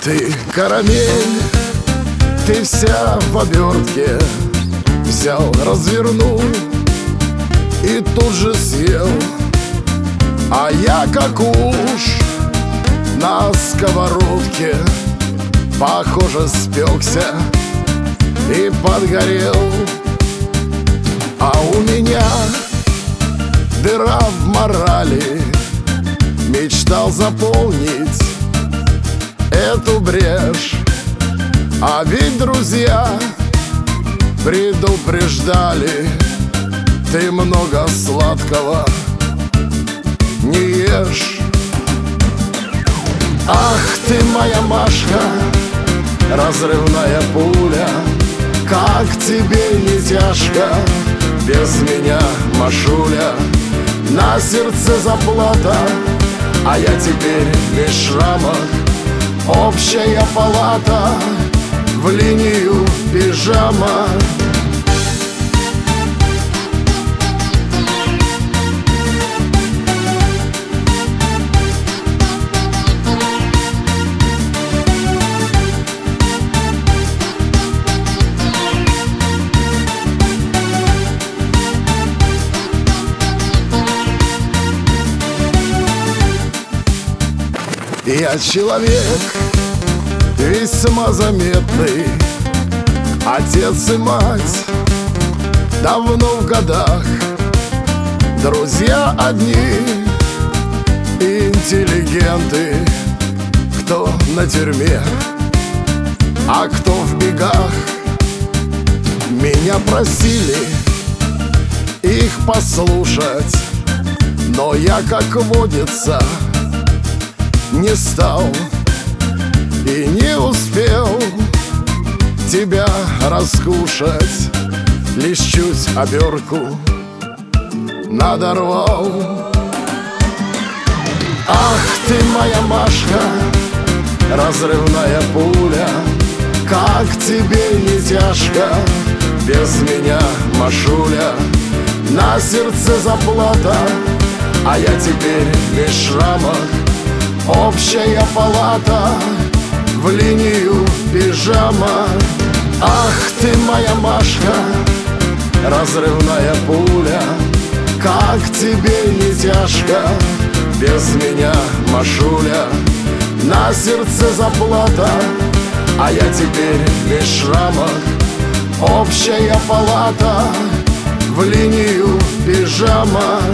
Ты карамель, ты вся в обертке. Взял, развернул и тут же съел. А я как уж на сковородке, похоже, спекся и подгорел. А у меня дыра в морали, мечтал заполнить эту брешь. А ведь друзья предупреждали: ты много сладкого не ешь. Ах ты моя Машка, разрывная пуля, как тебе не тяжко без меня, Машуля? На сердце заплата, а я теперь весь в шрамах. Общая палата, в линию пижама. Я человек весьма заметный, отец и мать давно в годах. Друзья одни интеллигенты, кто на тюрьме, а кто в бегах. Меня просили их послушать, но я, как водится, не стал и не успел тебя раскушать. Лишь чуть обертку надорвал. Ах ты моя Машка, разрывная пуля, как тебе не тяжко без меня, Машуля? На сердце заплата, а я теперь весь в шрамах. Общая палата, в линию пижама. Ах ты моя Машка, разрывная пуля, как тебе не тяжко без меня, Машуля? На сердце заплата, а я теперь весь в шрамах. Общая палата, в линию пижама.